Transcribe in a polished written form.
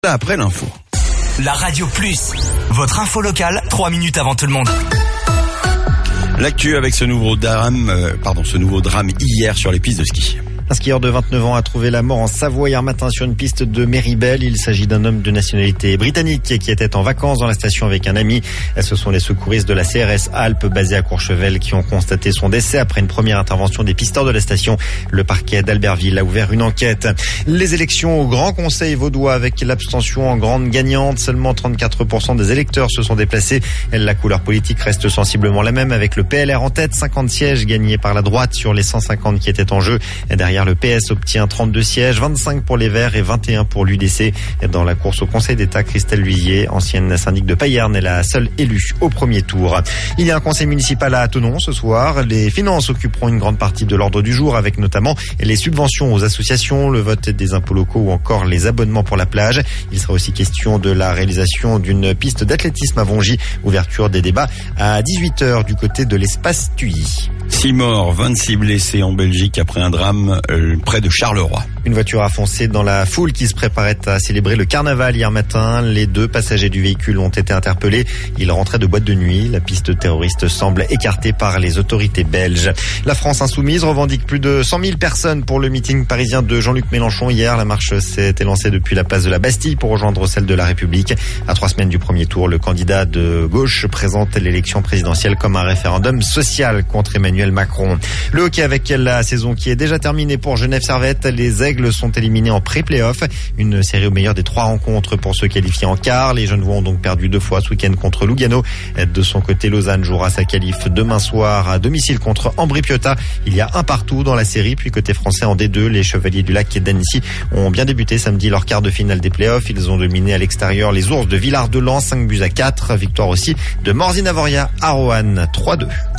Après l'info. La Radio Plus, votre info locale, 3 minutes avant tout le monde. L'actu avec ce nouveau drame hier sur les pistes de ski. Un skieur de 29 ans a trouvé la mort en Savoie hier matin sur une piste de Méribel. Il s'agit d'un homme de nationalité britannique qui était en vacances dans la station avec un ami. Ce sont les secouristes de la CRS Alpes basée à Courchevel qui ont constaté son décès après une première intervention des pisteurs de la station. Le parquet d'Albertville a ouvert une enquête. Les élections au Grand Conseil vaudois avec l'abstention en grande gagnante. Seulement 34% des électeurs se sont déplacés. La couleur politique reste sensiblement la même avec le PLR en tête. 50 sièges gagnés par la droite sur les 150 qui étaient en jeu. Derrière, le PS obtient 32 sièges, 25 pour les Verts et 21 pour l'UDC. Dans la course au Conseil d'État, Christelle Luizier, ancienne syndic de Payerne, est la seule élue au premier tour. Il y a un conseil municipal à Thonon ce soir. Les finances occuperont une grande partie de l'ordre du jour avec notamment les subventions aux associations, le vote des impôts locaux ou encore les abonnements pour la plage. Il sera aussi question de la réalisation d'une piste d'athlétisme à Vongy. Ouverture des débats à 18h du côté de l'espace Tuilly. 6 morts, 26 blessés en Belgique après un drame près de Charleroi. Une voiture a foncé dans la foule qui se préparait à célébrer le carnaval hier matin. Les 2 passagers du véhicule ont été interpellés. Ils rentraient de boîte de nuit. La piste terroriste semble écartée par les autorités belges. La France insoumise revendique plus de 100 000 personnes pour le meeting parisien de Jean-Luc Mélenchon. Hier, la marche s'est élancée depuis la place de la Bastille pour rejoindre celle de la République. À 3 semaines du premier tour, le candidat de gauche présente l'élection présidentielle comme un référendum social contre Emmanuel Macron. Le hockey avec la saison qui est déjà terminée pour Genève Servette. Les Aigles sont éliminés en pré-playoff. Une série au meilleur des 3 rencontres pour se qualifier en quart. Les Genevois ont donc perdu 2 fois ce week-end contre Lugano. De son côté, Lausanne jouera sa qualif demain soir à domicile contre Ambri-Piotta. Il y a un partout dans la série. Puis côté français en D2, les Chevaliers du Lac et d'Annecy ont bien débuté samedi leur quart de finale des playoffs. Ils ont dominé à l'extérieur les Ours de Villard-de-Lans 5-4. Victoire aussi de Morzine-Avoria à Roanne 3-2.